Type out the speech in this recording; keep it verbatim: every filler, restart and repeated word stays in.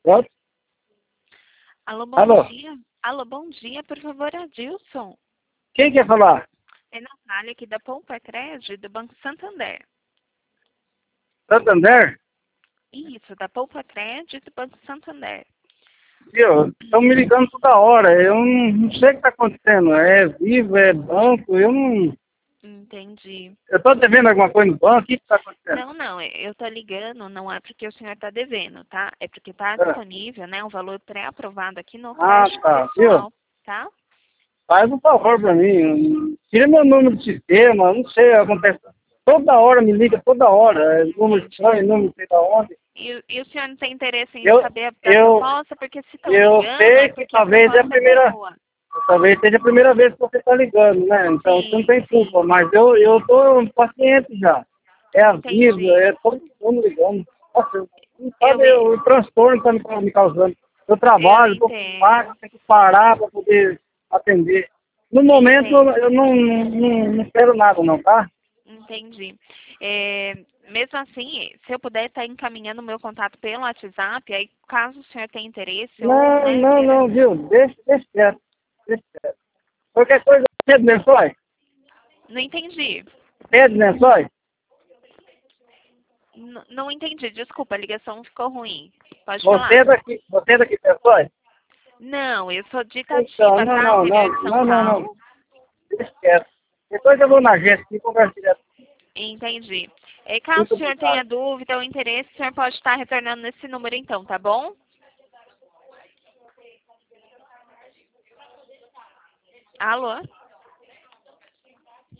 Pronto? Alô, bom Alô? dia. Alô, bom dia, por favor, Adilson. Quem quer falar? É Natália aqui da Poupa Crédito do Banco Santander. Santander? Isso, da Poupa Crédito do Banco Santander. Viu? Estão me ligando toda hora. Eu não, não sei o que está acontecendo. É Vivo, é banco, eu não... Entendi. Eu estou devendo alguma coisa no banco? O que está acontecendo? Não, não, eu tô ligando, não é porque o senhor está devendo, tá? É porque está É. disponível, né, um valor pré-aprovado aqui no Ah, crédito tá. Viu? pessoal, tá? Faz um favor para mim. Tira meu número de sistema. Não sei, acontece. Toda hora me liga, toda hora. É número de sonho, Entendi. número de sei da onde. E, e o senhor não tem interesse em Eu, saber a, da eu, proposta? Porque se estão eu ligando, é sei que porque a talvez é a proposta é primeira... boa. Talvez seja a primeira vez que você está ligando, né? Então você não Sim, tem culpa, sim. mas eu eu tô paciente já. É a vida, Entendi. é todo mundo ligando. Nossa, não Eu, sabe e- o transtorno que está me causando. Eu eu trabalho, estou com entendo. pago, tenho que parar para poder atender. No momento Entendo. eu não, não, não quero nada não, tá? Entendi. É, mesmo assim, se eu puder estar encaminhando o meu contato pelo WhatsApp, aí caso o senhor tenha interesse ou, Não, né, não, queira. não, viu? Deixa, deixa quieto. Deixa quieto. Qualquer coisa, Pedro Lençóis? Não entendi. Pedro Lençóis? N- não entendi, desculpa, a ligação ficou ruim. Pode Você é falar. daqui, você é daqui, Lençóis? Não, eu sou de Então, Itatiba, não, tá? não, não, Interior de São não, não, não. Paulo. Deixa quieto. Depois eu vou na agência e converso direto. Entendi. É, caso Muito o senhor obrigado. tenha dúvida ou interesse, o senhor pode estar retornando nesse número então, tá bom? Alô?